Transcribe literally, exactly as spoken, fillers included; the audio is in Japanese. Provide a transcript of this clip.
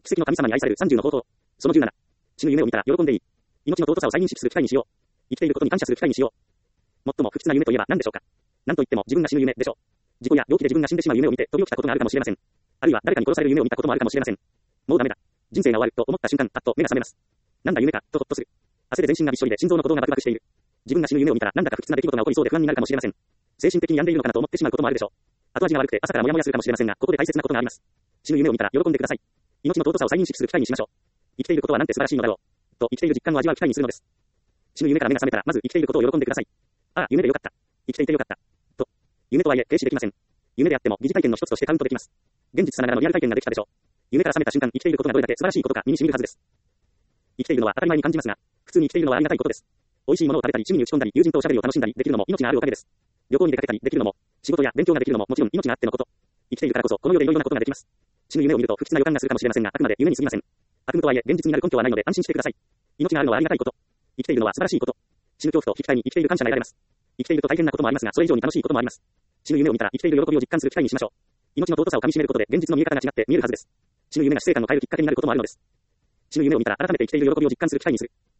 奇跡の神様に愛されるさんじゅうの宝刀。そのじゅうなな。死ぬ夢を見たら喜んでいい。命の尊さを再認識する機会にしよう。生きていることに感謝する機会にしよう。最も不吉な夢といえば何でしょうか。何と言っても自分が死ぬ夢でしょう。事故や病気で自分が死んでしまう夢を見て飛び起きたことがあるかもしれません。あるいは誰かに殺される夢を見たこともあるかもしれません。もうダメだ。人生が終わると思った瞬間、パッと目が覚めます。なんだ夢か、とほっとする。汗で全身がびっしょりで心臓の鼓動がバクバクしている。自分が死ぬ夢を見たらなんだか不吉な出来事が起こりそうで不安になるかもしれません。精神的に病んでいるのかなと思ってしまうこともあるでしょう。後味が悪くて朝からモヤモヤするかもしれませんが、ここで大切なことがあります。死ぬ夢を見たら喜んでください。命の尊さを再認識する機会にしましょう。生きていることはなんて素晴らしいのだろう。と生きている実感を味わう機会にするのです。死ぬ夢から目が覚めたらまず生きていることを喜んでください。ああ、夢でよかった。生きていてよかった。と。夢とはいえ停止できません。夢であっても疑似体験の一つとしてカウントできます。現実さながらのリアル体験ができたでしょう。夢から覚めた瞬間生きていることがどれだけ素晴らしいことか身に染みるはずです。生きているのは当たり前に感じますが、普通に生きているのはありがたいことです。美味しいものを食べたり趣味に打ち込んだり友人とおしゃべりを楽しんだりできるのも命があるおかげです。旅行に出かけたりできるのも、仕事や勉強ができるのももちろん命があってのこと。生きているからこそこの世でいろいろなことができます。死ぬ夢を見ると不吉な予感がするかもしれませんが、あくまで夢に過ぎません。悪夢とはいえ現実になる根拠はないので安心してください。命があるのはありがたいこと。生きているのは素晴らしいこと。死ぬ恐怖と引き換えに生きている感謝が得られます。生きていると大変なこともありますが、それ以上に楽しいこともあります。死ぬ夢を見たら生きている喜びを実感する機会にしましょう。命の尊さをかみしめることで現実の見え方が違って見えるはずです。死ぬ夢が死生観を変えるきっかけになることもあるのです。死ぬ夢を見たら改めて生きている喜びを実感する機会にする。